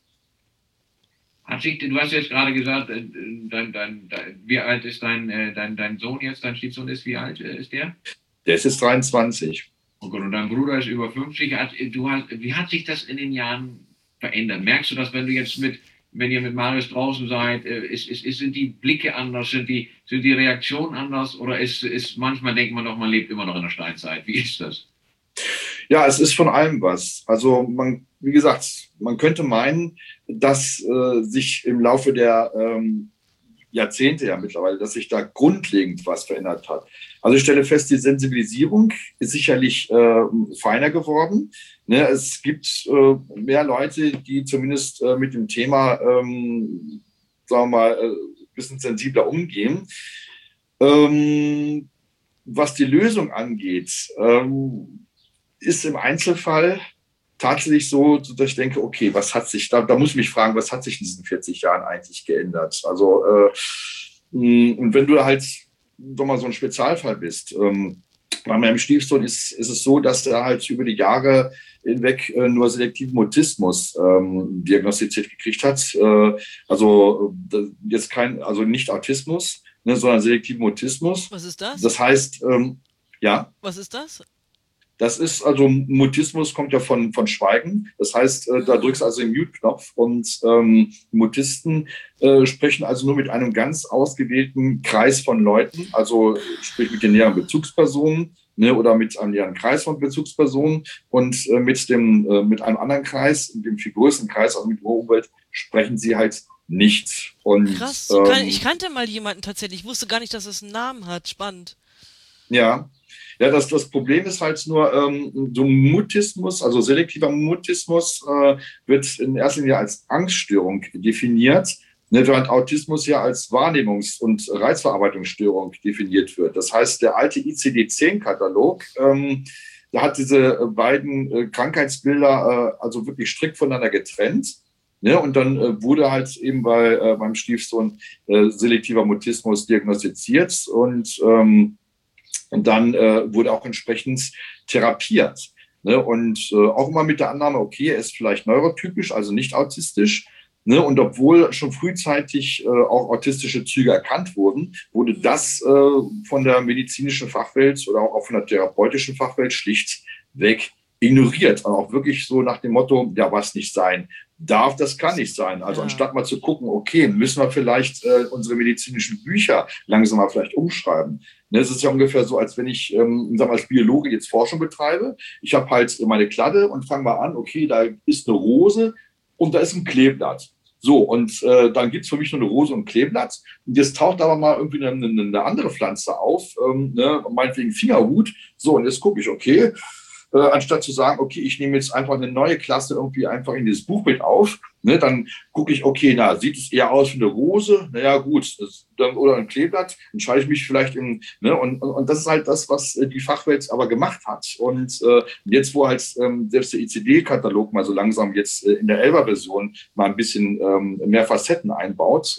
Du hast jetzt gerade gesagt, wie alt ist dein Sohn jetzt, dein Stiefsohn ist, wie alt ist der? Der ist jetzt 23. Oh Gott, und dein Bruder ist über 50. Wie hat sich das in den Jahren verändert? Merkst du das, wenn ihr mit Marius draußen seid, sind die Blicke anders, sind die Reaktionen anders oder ist manchmal denkt man doch, man lebt immer noch in der Steinzeit? Wie ist das? Ja, es ist von allem was. Also wie gesagt, man könnte meinen, dass sich im Laufe der Jahrzehnte ja mittlerweile, dass sich da grundlegend was verändert hat. Also ich stelle fest, die Sensibilisierung ist sicherlich feiner geworden. Ne, es gibt mehr Leute, die zumindest mit dem Thema, sagen wir mal, ein bisschen sensibler umgehen. Was die Lösung angeht, ist im Einzelfall tatsächlich so, dass ich denke, okay, was hat sich, da muss ich mich fragen, was hat sich in diesen 40 Jahren eigentlich geändert? Also, und wenn du halt doch mal so ein Spezialfall bist, bei meinem Stiefsohn ist es so, dass er halt über die Jahre hinweg nur selektiven Mutismus diagnostiziert gekriegt hat. Also jetzt also nicht Autismus, ne, sondern selektiven Mutismus. Was ist das? Das heißt, ja. Was ist das? Das ist, also Mutismus kommt ja von Schweigen. Das heißt, da drückst du also den Mute-Knopf und Mutisten sprechen also nur mit einem ganz ausgewählten Kreis von Leuten, also sprich mit den näheren Bezugspersonen, ne, oder mit einem näheren Kreis von Bezugspersonen und mit einem anderen Kreis, dem viel größeren Kreis, also mit der Umwelt, sprechen sie halt nicht. Und, krass, ich kannte mal jemanden tatsächlich, ich wusste gar nicht, dass es einen Namen hat. Spannend. Ja. Ja, das Problem ist halt nur, so Mutismus, also selektiver Mutismus, wird in erster Linie als Angststörung definiert. Ne, während Autismus ja als Wahrnehmungs- und Reizverarbeitungsstörung definiert wird. Das heißt, der alte ICD-10-Katalog, da hat diese beiden Krankheitsbilder also wirklich strikt voneinander getrennt. Ne? Und dann wurde halt eben bei meinem Stiefsohn selektiver Mutismus diagnostiziert und dann wurde auch entsprechend therapiert. Ne? Und auch immer mit der Annahme, okay, er ist vielleicht neurotypisch, also nicht autistisch. Ne? Und obwohl schon frühzeitig auch autistische Züge erkannt wurden, wurde das von der medizinischen Fachwelt oder auch von der therapeutischen Fachwelt schlichtweg ignoriert. Und auch wirklich so nach dem Motto, ja, was nicht sein darf, das kann nicht sein. Also anstatt mal zu gucken, okay, müssen wir vielleicht unsere medizinischen Bücher langsam mal vielleicht umschreiben. Ne, es ist ja ungefähr so, als wenn ich, sag mal, als Biologe jetzt Forschung betreibe. Ich habe halt meine Kladde und fange mal an, okay, da ist eine Rose und da ist ein Kleeblatt. So, und dann gibt's für mich nur eine Rose und ein Kleeblatt. Und jetzt taucht aber mal irgendwie eine andere Pflanze auf, ne, meinetwegen Fingerhut. So, und jetzt gucke ich, okay, anstatt zu sagen, okay, ich nehme jetzt einfach eine neue Klasse irgendwie einfach in dieses Buch mit auf, ne, dann gucke ich, okay, na, sieht es eher aus wie eine Rose? Naja, gut, oder ein Kleeblatt, entscheide ich mich vielleicht ne, und das ist halt das, was die Fachwelt aber gemacht hat. Und jetzt, wo halt selbst der ICD-Katalog mal so langsam jetzt in der Elber-Version mal ein bisschen mehr Facetten einbaut,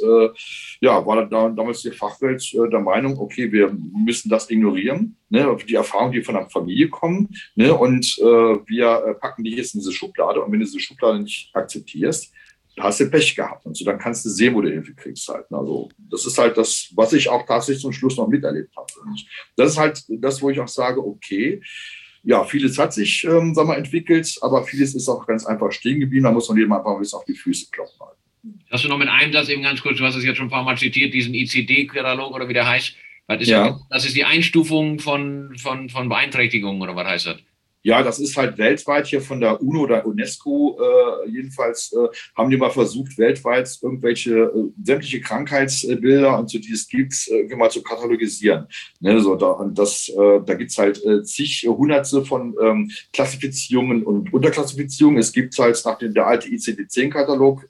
ja, war damals die Fachwelt der Meinung, okay, wir müssen das ignorieren, ne, die Erfahrungen, die von der Familie kommen, ne, und wir packen die jetzt in diese Schublade, und wenn du diese Schublade nicht akzeptierst, hast du Pech gehabt. Und so, dann kannst du sehen, wo du Hilfe kriegst halt. Also, das ist halt das, was ich auch tatsächlich zum Schluss noch miterlebt habe. Und das ist halt das, wo ich auch sage, okay, ja, vieles hat sich, sag mal, entwickelt, aber vieles ist auch ganz einfach stehen geblieben. Da muss man jedem einfach ein bisschen auf die Füße klopfen halt. Hast du noch mit einem Satz eben ganz kurz, du hast es jetzt schon ein paar Mal zitiert, diesen ICD-Katalog oder wie der heißt. Das ist ja, das ist die Einstufung von Beeinträchtigungen oder was heißt das? Ja, das ist halt weltweit hier von der UNO oder UNESCO jedenfalls haben die mal versucht, weltweit irgendwelche sämtliche Krankheitsbilder und so, die es gibt, mal zu katalogisieren. Ne, so, da gibt's halt zig Hunderte von Klassifizierungen und Unterklassifizierungen. Es gibt halt nach der alte ICD-10-Katalog,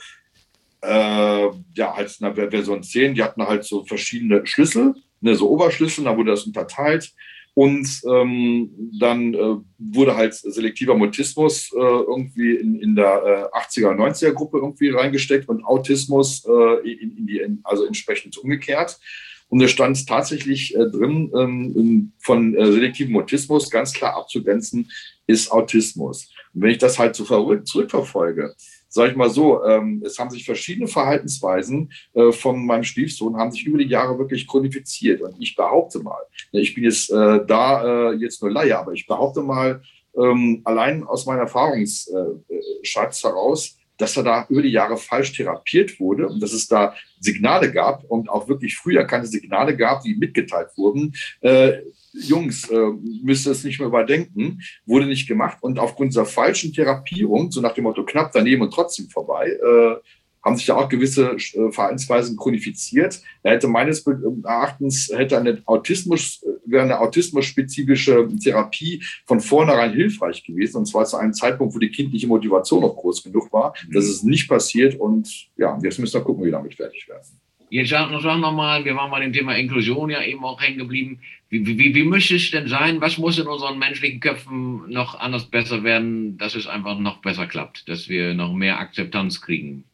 ja, halt nach Version 10, die hatten halt so verschiedene Schlüssel, ne, so Oberschlüssel, da wurde das unterteilt. Und dann wurde halt selektiver Mutismus irgendwie in der 80er, 90er Gruppe irgendwie reingesteckt und Autismus also entsprechend umgekehrt. Und da stand tatsächlich drin, von selektivem Mutismus ganz klar abzugrenzen ist Autismus. Und wenn ich das halt so zurückverfolge, sage ich mal so, es haben sich verschiedene Verhaltensweisen von meinem Stiefsohn haben sich über die Jahre wirklich chronifiziert. Und ich behaupte mal, ich bin jetzt jetzt nur Laie, aber ich behaupte mal, allein aus meinem Erfahrungsschatz heraus, dass er da über die Jahre falsch therapiert wurde und dass es da Signale gab und auch wirklich früh erkannte Signale gab, die mitgeteilt wurden. Jungs, müsst ihr es nicht mehr überdenken, wurde nicht gemacht. Und aufgrund dieser falschen Therapierung, so nach dem Motto knapp daneben und trotzdem vorbei, haben sich da auch gewisse Verhaltensweisen chronifiziert. Er hätte meines Erachtens wäre eine autismus-spezifische Therapie von vornherein hilfreich gewesen. Und zwar zu einem Zeitpunkt, wo die kindliche Motivation noch groß genug war. Das ist nicht passiert. Und ja, jetzt müssen wir gucken, wie wir damit fertig werden. Jetzt sag noch mal, wir waren bei dem Thema Inklusion ja eben auch hängen geblieben. Wie müsste es denn sein? Was muss in unseren menschlichen Köpfen noch anders besser werden, dass es einfach noch besser klappt, dass wir noch mehr Akzeptanz kriegen?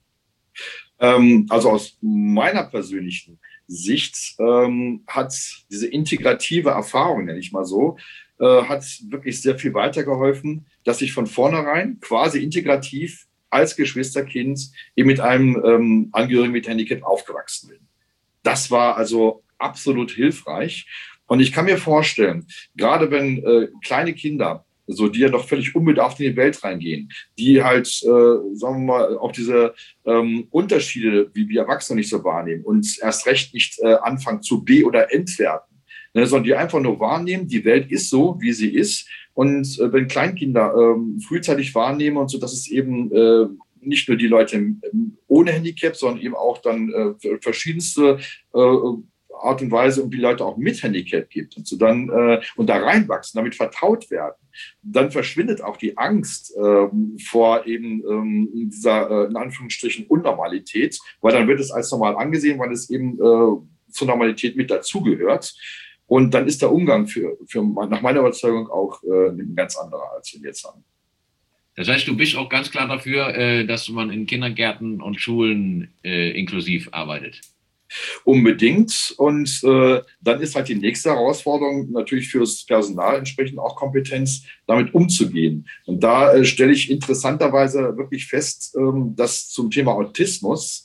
Also aus meiner persönlichen Sicht hat diese integrative Erfahrung, nenne ich mal so, hat wirklich sehr viel weitergeholfen, dass ich von vornherein quasi integrativ als Geschwisterkind eben mit einem Angehörigen mit Handicap aufgewachsen bin. Das war also absolut hilfreich. Und ich kann mir vorstellen, gerade wenn kleine Kinder, so die ja noch völlig unbedarft in die Welt reingehen, die halt, sagen wir mal, auch diese Unterschiede, wie wir Erwachsene nicht so wahrnehmen und erst recht nicht anfangen zu be- oder entwerten, ne, sondern die einfach nur wahrnehmen, die Welt ist so, wie sie ist. Und wenn Kleinkinder frühzeitig wahrnehmen und so, dass es eben nicht nur die Leute ohne Handicap, sondern eben auch dann verschiedenste Art und Weise irgendwie Leute auch mit Handicap gibt und so dann und da reinwachsen, damit vertraut werden, dann verschwindet auch die Angst vor eben dieser in Anführungsstrichen Unnormalität, weil dann wird es als normal angesehen, weil es eben zur Normalität mit dazugehört. Und dann ist der Umgang nach meiner Überzeugung auch ein ganz anderer, als wir jetzt haben. Das heißt, du bist auch ganz klar dafür, dass man in Kindergärten und Schulen inklusiv arbeitet. Unbedingt. Und dann ist halt die nächste Herausforderung natürlich für das Personal entsprechend auch Kompetenz, damit umzugehen. Und da stelle ich interessanterweise wirklich fest, dass zum Thema Autismus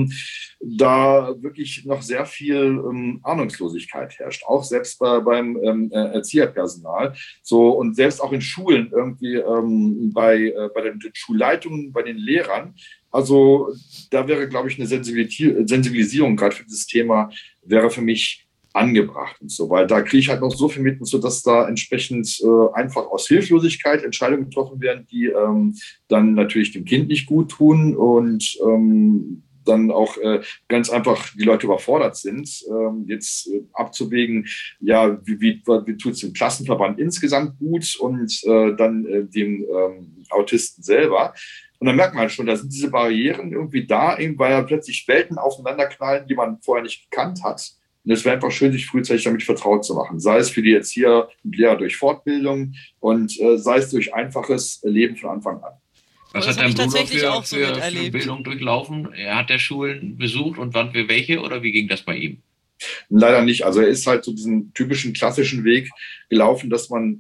da wirklich noch sehr viel Ahnungslosigkeit herrscht, auch selbst beim Erzieherpersonal. So, und selbst auch in Schulen irgendwie bei den Schulleitungen, bei den Lehrern. Also da wäre, glaube ich, eine Sensibilisierung gerade für dieses Thema wäre für mich angebracht und so, weil da kriege ich halt noch so viel mit, so dass da entsprechend einfach aus Hilflosigkeit Entscheidungen getroffen werden, die dann natürlich dem Kind nicht gut tun und dann auch ganz einfach die Leute überfordert sind, jetzt abzuwägen, ja, wie tut es dem Klassenverband insgesamt gut und dann dem Autisten selber. Und dann merkt man halt schon, da sind diese Barrieren irgendwie da, eben, weil ja plötzlich Welten aufeinanderknallen, die man vorher nicht gekannt hat. Und es wäre einfach schön, sich frühzeitig damit vertraut zu machen. Sei es für die Erzieher und Lehrer durch Fortbildung und sei es durch einfaches Leben von Anfang an. Was hat dein Bruder für Bildung durchlaufen? Er hat der Schulen besucht und wann für welche oder wie ging das bei ihm? Leider nicht. Also er ist halt so diesen typischen klassischen Weg gelaufen, dass man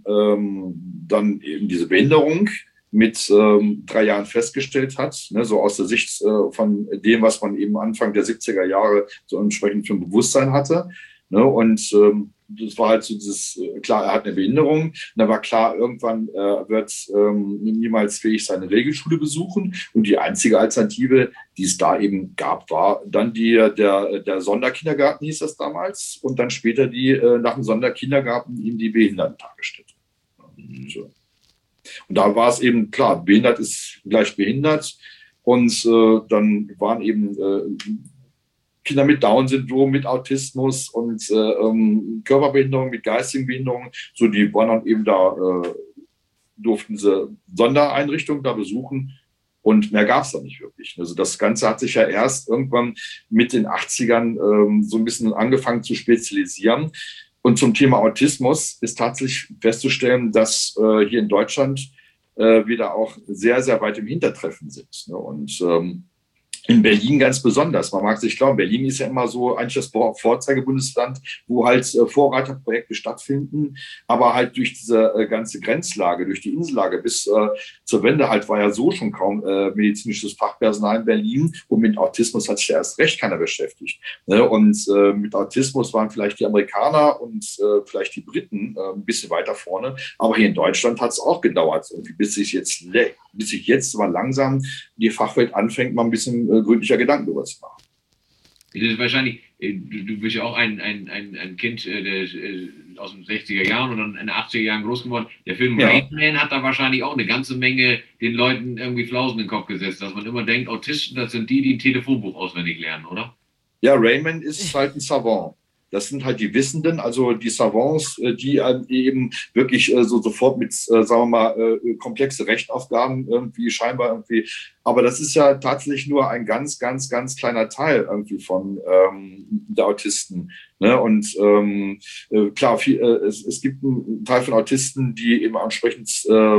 dann eben diese Behinderung mit 3 Jahren festgestellt hat, ne, so aus der Sicht von dem, was man eben Anfang der 70er Jahre so entsprechend für ein Bewusstsein hatte. Ne, und das war halt so dieses, klar, er hat eine Behinderung, und da war klar, irgendwann wird niemals fähig seine Regelschule besuchen. Und die einzige Alternative, die es da eben gab, war dann der Sonderkindergarten, hieß das damals, und dann später nach dem Sonderkindergarten eben die Behindertentagesstätte. So. Und da war es eben klar, behindert ist gleich behindert. Und dann waren eben Kinder mit Down-Syndrom, mit Autismus und Körperbehinderung, mit geistigen Behinderungen. So, die waren dann eben da, durften sie Sondereinrichtungen da besuchen. Und mehr gab es da nicht wirklich. Also das Ganze hat sich ja erst irgendwann mit den 80ern so ein bisschen angefangen zu spezialisieren. Und zum Thema Autismus ist tatsächlich festzustellen, dass hier in Deutschland wir da auch sehr, sehr weit im Hintertreffen sind. Ne? Und in Berlin ganz besonders. Man mag sich glauben, Berlin ist ja immer so eigentlich das Vorzeigebundesland, wo halt Vorreiterprojekte stattfinden. Aber halt durch diese ganze Grenzlage, durch die Insellage bis zur Wende halt war ja so schon kaum medizinisches Fachpersonal in Berlin. Und mit Autismus hat sich ja erst recht keiner beschäftigt. Ne? Und mit Autismus waren vielleicht die Amerikaner und vielleicht die Briten ein bisschen weiter vorne. Aber hier in Deutschland hat es auch gedauert, bis sich jetzt mal langsam die Fachwelt anfängt, mal ein bisschen gründlicher Gedanken darüber zu machen. Das ist wahrscheinlich, du bist ja auch ein Kind der aus den 60er Jahren oder in den 80er Jahren groß geworden. Der Film Rain Man hat da wahrscheinlich auch eine ganze Menge den Leuten irgendwie Flausen in den Kopf gesetzt, dass man immer denkt, Autisten, das sind die ein Telefonbuch auswendig lernen, oder? Ja, Rain Man ist halt ein Savant. Das sind halt die Wissenden, also die Savants, die eben wirklich sofort mit, sagen wir mal, komplexe Rechenaufgaben irgendwie scheinbar irgendwie. Aber das ist ja tatsächlich nur ein ganz, ganz, ganz kleiner Teil irgendwie von der Autisten. Ne? Und klar, es gibt einen Teil von Autisten, die eben entsprechend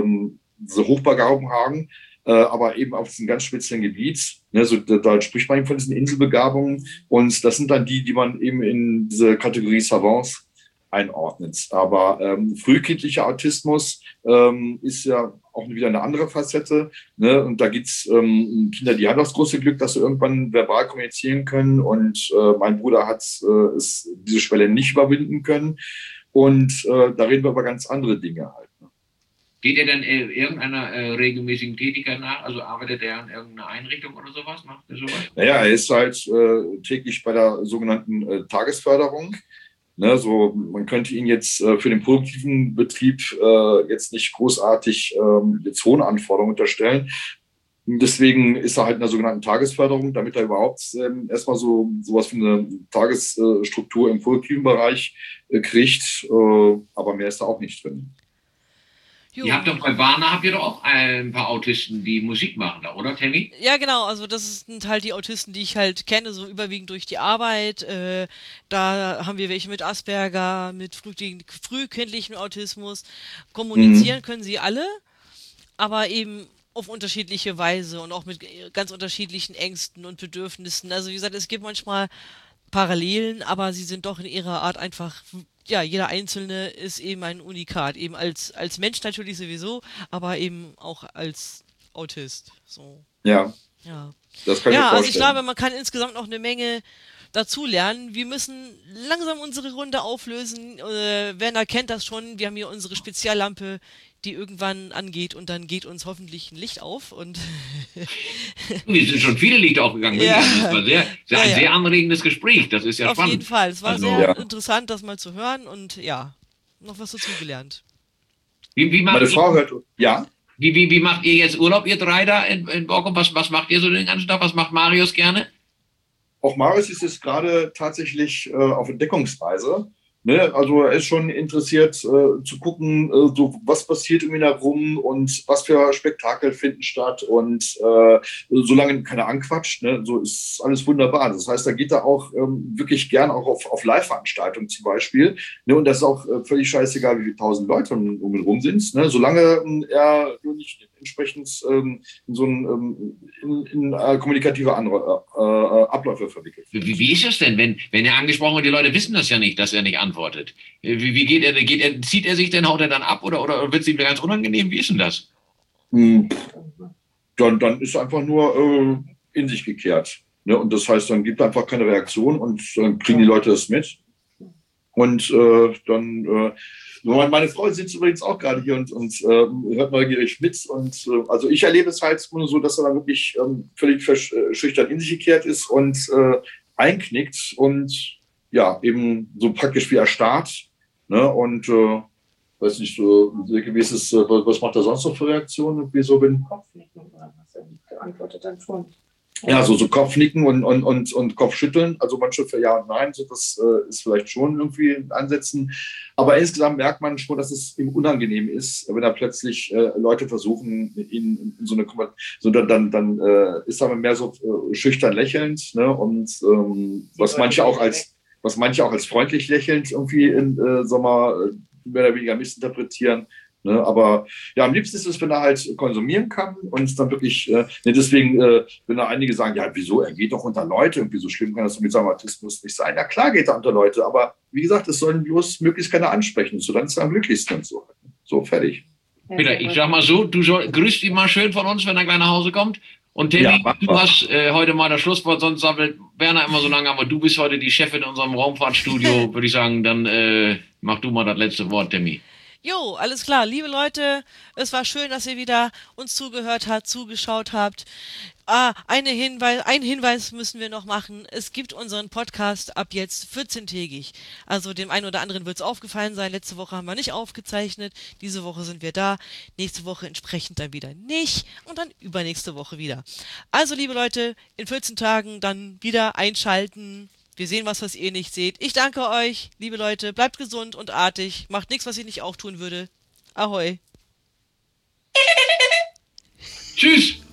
diese Hochbegabung haben. Aber eben auf diesem ganz speziellen Gebiet. Ne, so, da spricht man eben von diesen Inselbegabungen. Und das sind dann die man eben in diese Kategorie Savants einordnet. Aber frühkindlicher Autismus ist ja auch wieder eine andere Facette. Ne? Und da gibt es Kinder, die haben das große Glück, dass sie irgendwann verbal kommunizieren können. Und mein Bruder hat diese Schwelle nicht überwinden können. Und da reden wir über ganz andere Dinge halt. Ne? Geht er denn irgendeiner regelmäßigen Tätigkeit nach? Also arbeitet er in irgendeiner Einrichtung oder sowas? Macht er sowas? Naja, er ist halt täglich bei der sogenannten Tagesförderung. Ne, so, man könnte ihn jetzt für den produktiven Betrieb jetzt nicht großartig jetzt hohe Anforderungen unterstellen. Deswegen ist er halt in der sogenannten Tagesförderung, damit er überhaupt erstmal sowas wie eine Tagesstruktur im kognitiven Bereich kriegt. Aber mehr ist da auch nicht drin. Ihr habt doch bei Warner habt ihr doch auch ein paar Autisten, die Musik machen da, oder, Tammy? Ja, genau, also das sind halt die Autisten, die ich halt kenne, so überwiegend durch die Arbeit. Da haben wir welche mit Asperger, mit frühkindlichem Autismus. Kommunizieren können sie alle, aber eben auf unterschiedliche Weise und auch mit ganz unterschiedlichen Ängsten und Bedürfnissen. Also wie gesagt, es gibt manchmal Parallelen, aber sie sind doch in ihrer Art einfach, ja, jeder Einzelne ist eben ein Unikat, eben als Mensch natürlich sowieso, aber eben auch als Autist. So. Ja. Ja. Das kann ich mir vorstellen. Also ich glaube, man kann insgesamt noch eine Menge dazu lernen. Wir müssen langsam unsere Runde auflösen. Werner kennt das schon. Wir haben hier unsere Speziallampe, die irgendwann angeht und dann geht uns hoffentlich ein Licht auf. Und Wir sind schon viele Lichter aufgegangen. Ja. Das war ein sehr anregendes Gespräch. Das ist ja auf spannend. jeden Fall. Es war Also, sehr interessant, das mal zu hören und ja, noch was dazu gelernt. Meine Frau hört, ja. Wie macht ihr jetzt Urlaub, ihr drei da in Borkum? Was macht ihr so den ganzen Tag? Was macht Marius gerne? Auch Marius ist jetzt gerade tatsächlich auf Entdeckungsreise. Ne? Also er ist schon interessiert zu gucken, so was passiert um ihn herum und was für Spektakel finden statt. Und solange keiner anquatscht, ne? So ist alles wunderbar. Das heißt, da geht er auch wirklich gern auch auf Live-Veranstaltungen zum Beispiel. Ne? Und das ist auch völlig scheißegal, wie viele tausend Leute um ihn rum sind. Ne? Solange er nur nicht entsprechend in so in kommunikative Abläufe verwickelt. Wie ist es denn, wenn er angesprochen wird, die Leute wissen das ja nicht, dass er nicht antwortet? Wie geht er, zieht er sich denn, haut er dann ab oder wird es ihm ganz unangenehm? Wie ist denn das? Dann ist er einfach nur in sich gekehrt. Ne? Und das heißt, dann gibt er einfach keine Reaktion und dann kriegen die Leute das mit. Und meine Frau sitzt übrigens auch gerade hier und hört neugierig mit. Und also ich erlebe es halt nur so, dass er dann wirklich völlig schüchtern in sich gekehrt ist und einknickt und ja, eben so praktisch wie erstarrt. Ne? Und weiß nicht, so gewisses, was macht er sonst noch für Reaktionen? Wieso bin Kopfnicken oder was? Er antwortet dann schon. Ja, so Kopfnicken und Kopfschütteln. Also manche für Ja und Nein, so das ist vielleicht schon irgendwie in Ansätzen. Aber insgesamt merkt man schon, dass es ihm unangenehm ist, wenn da plötzlich Leute versuchen, ihn in so eine dann ist er mehr so schüchtern lächelnd, ne? Und was manche auch als freundlich lächelnd irgendwie mehr oder weniger missinterpretieren. Ne, aber ja, am liebsten ist es, wenn er halt konsumieren kann und dann wirklich, deswegen, wenn da einige sagen, ja, wieso, er geht doch unter Leute, irgendwie so schlimm kann das mit seinem Autismus nicht sein. Ja, klar geht er unter Leute, aber wie gesagt, es sollen bloß möglichst keiner ansprechen, so dann ist er am glücklichsten und so. So, fertig. Peter, ich sag mal so, grüßt ihn mal schön von uns, wenn er gleich nach Hause kommt. Und Timmy, ja, du hast heute mal das Schlusswort, sonst sammelt Werner immer so lange, aber du bist heute die Chefin in unserem Raumfahrtstudio, würde ich sagen, dann mach du mal das letzte Wort, Timmy. Jo, alles klar. Liebe Leute, es war schön, dass ihr wieder uns zugehört habt, zugeschaut habt. Ein Hinweis müssen wir noch machen. Es gibt unseren Podcast ab jetzt 14-tägig. Also dem einen oder anderen wird es aufgefallen sein. Letzte Woche haben wir nicht aufgezeichnet. Diese Woche sind wir da. Nächste Woche entsprechend dann wieder nicht. Und dann übernächste Woche wieder. Also liebe Leute, in 14 Tagen dann wieder einschalten. Wir sehen was ihr nicht seht. Ich danke euch, liebe Leute. Bleibt gesund und artig. Macht nichts, was ich nicht auch tun würde. Ahoi. Tschüss.